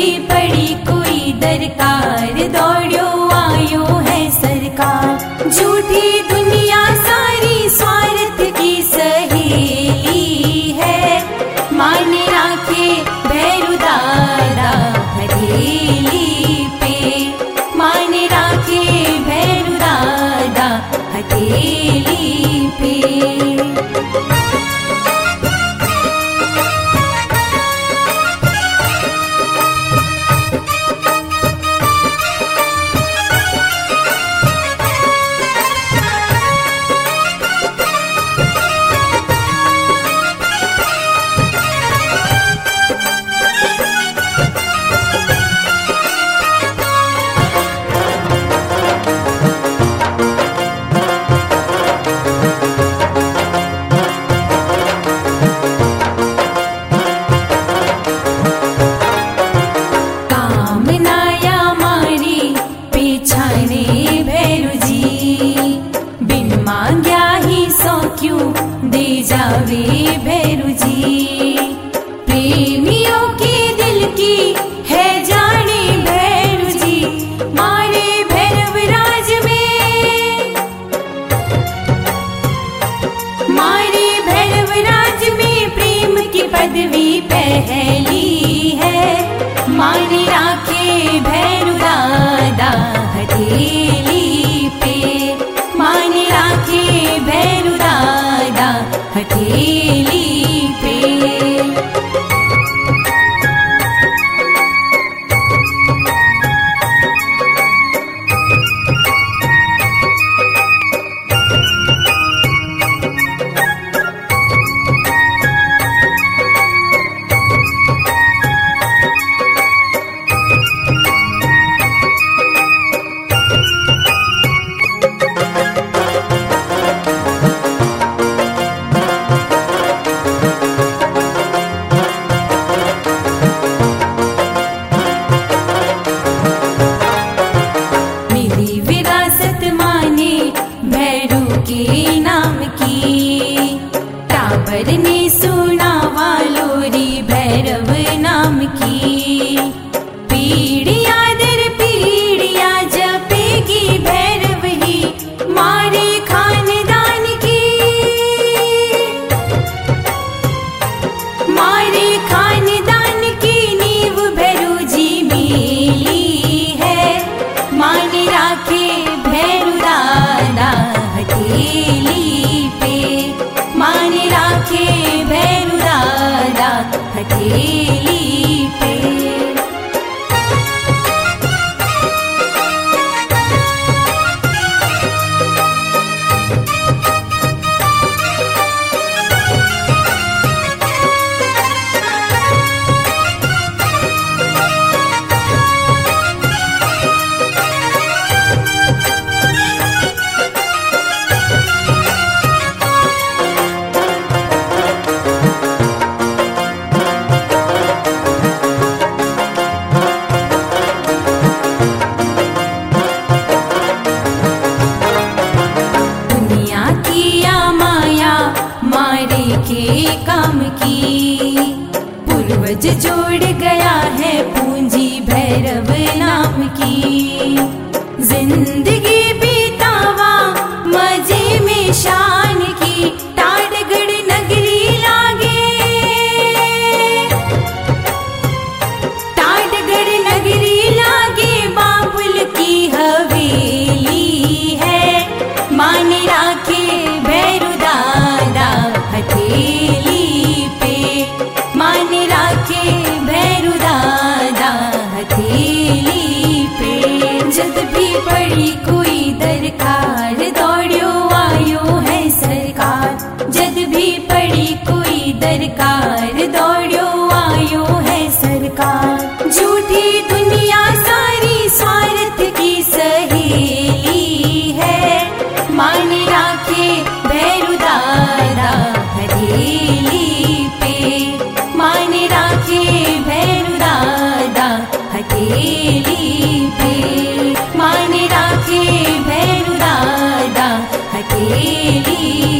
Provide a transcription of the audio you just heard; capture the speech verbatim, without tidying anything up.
भी पड़ी कोई दरकार, दौड़ो आयो है सरकार। झूठी दुनिया सारी स्वार्थ की सहेली है, मान राखे भैरू दादा हथेली पे, मान राखे भैरू दादा हथेली पे। दे जावे भैरू जी, प्रेमियों के दिल की है जाने भैरू जी। मारे भैरव राज में, मारे भैरव राज में प्रेम की पदवी पहली है, मान राखे भैरू दादा हथेली पे, मान राखे भैरू दादा हथेली पे। के नाम की टाबर ने सुना वालोरी भैरव नाम की, पीढ़िया दर पीढ़िया जपेगी भैरव ही मारे खानदान की, मारे खानदान की नींव भैरू जी मिली है, मान राखे भैरू दादा हथेली पे, मान राखे भैरू दादा हथेली पे। के काम की पूर्वज जोड़ गया है पूंजी भैरव नाम की, जिंदगी बीतावा मजे में शान की, टाटगढ़ नगरी लागे, टाटगढ़ नगरी लागे बाबुल की हवेली है, मान राखे भैरू दादा हथेली पे, मान राखे भैरू दादा हथेली पे। जब भी पड़ी कोई दरकार, दौड़ो आयो है सरकार, जब भी पड़ी कोई दरकार, दौड़ो आयो है सरकार। झूठी दुनिया सारी स्वार्थ की सहेली है, मान राखे भैरू दादा हथेली पे, मान राखे भैरू दादा हथेली पे, मान राखे भैरू दादा हथेली